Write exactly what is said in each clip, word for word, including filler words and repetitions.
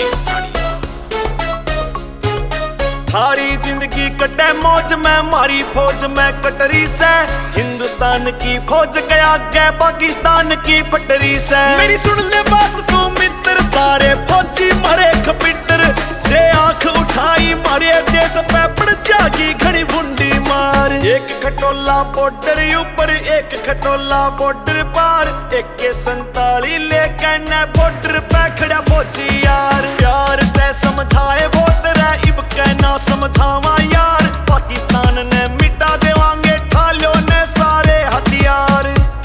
थारी जिंदगी कटे मौज में, मारी फौज में कटरी से। हिंदुस्तान की फौज के आगे पाकिस्तान की पटरी से। मेरी सुन ले बात तू मित्र, सारे फौजी मरे खपिटर। जे आंख उठाई मारे देश पे पड़ जागी घनी भुंडी मार। एक खटोला बॉर्डर ऊपर, एक खटोला बॉर्डर पार। एक के संताली लेके न बॉर्डर पे खड़ा फौजी यार। प्यार ते समझाए वो तेरा इब कहना समझावा यार। पाकिस्तान ने मिटा देवांगे ठालो ने सारे हथियार।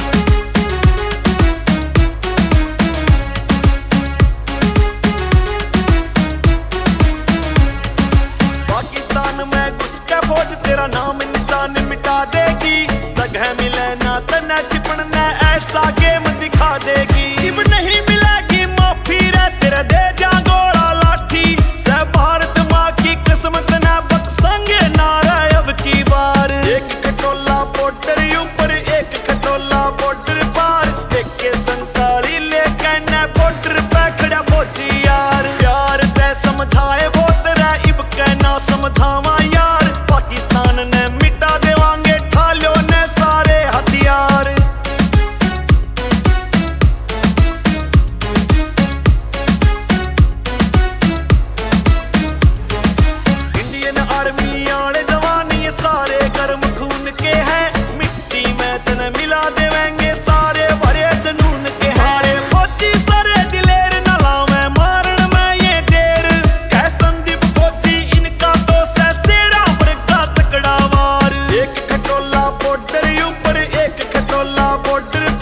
पाकिस्तान में घुस के फौज तेरा नाम निशान मिटा देगी। जगह मिले ना तना छिपन ने ऐसा गेम दिखा देगी। इब नहीं मिलेगी माफी रे तेरा दे जा गोला लाठी से। भारत माँ की किस्मत ने बख्शेंगे नारा अब की बार। एक खटोला बॉर्डर ऊपर, एक खटोला बॉर्डर पार। एक के संताली लेके न बॉर्डर पे खड़ा फौजी यार। प्यार ते समझाए वो तेरा इब कहना समझावा यार। पाकिस्तान ने मिटा देवांगे ठालो ने सारे हथियार। इंडियन आर्मी आले जवान ये सारे गर्म खून के हैं। मिट्टी में तन मिला देवेंगे सारे भरे जनून के हैं। फौजी सारे दिलेर न लावे मारन में ये देर। कह संदीप फौजी इनका तो से सेरा वर्गा तकड़ा वार। एक खटोला बॉर्डर ऊपर, एक खटोला बॉर्डर